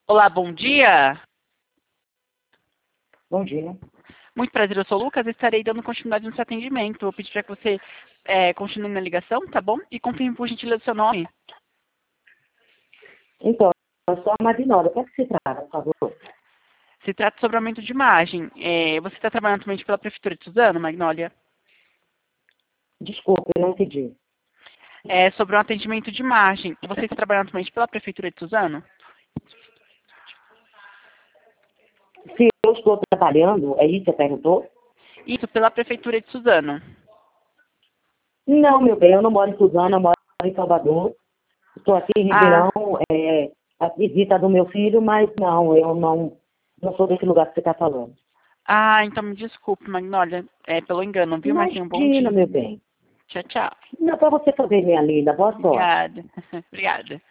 Olá, bom dia. Bom dia. Muito prazer, eu sou o Lucas. Estarei dando continuidade no seu atendimento. Vou pedir para que você continue na ligação, tá bom? E confirme por gentileza o seu nome. Então, eu sou a Magnólia. O que se trata, por favor? Se trata sobre aumento de imagem. Você está trabalhando atualmente pela Prefeitura de Suzano, Magnólia? Desculpe, eu não entendi. É sobre um atendimento de imagem. Você está trabalhando atualmente pela Prefeitura de Suzano? Se eu estou trabalhando, é isso que você perguntou? Isso, pela Prefeitura de Suzano. Não, meu bem, eu não moro em Suzano, eu moro em Salvador. Estou aqui em Ah, Ribeirão, a visita do meu filho, mas não, eu não sou desse lugar que você está falando. então me desculpe, Magnólia, pelo engano, viu? Mas tenha um bom Imagina, dia. meu bem. Tchau, tchau. Não, para você fazer, minha linda. Boa sorte. Obrigada. Obrigada.